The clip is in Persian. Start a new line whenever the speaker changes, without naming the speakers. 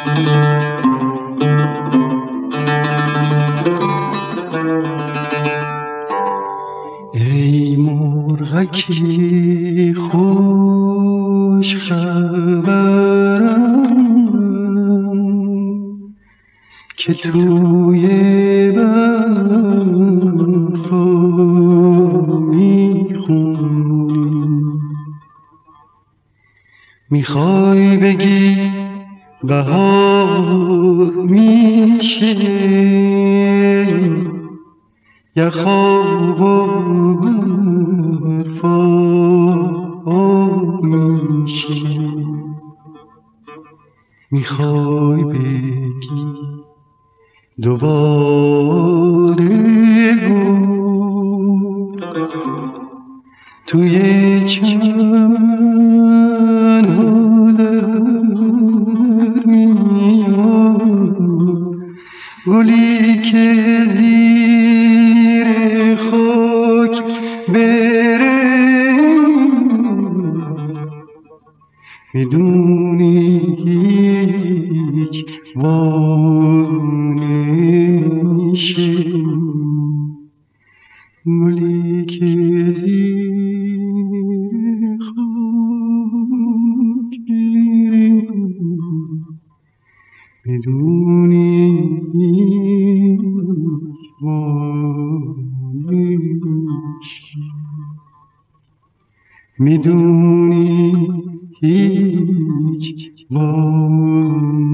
ای مرغکی خوش خبرم که توی وفا میخونی، میخوای بگی بهار میشه یا خواب و برفا میشه، میخوای بگی دوباره گل توی چمن ها در میاد، گلی که زیر خاک بره بدونی هیچ نمیشه، گلی که زیر خاک بره بدونی هیچ نمیشه، میدونی هیچ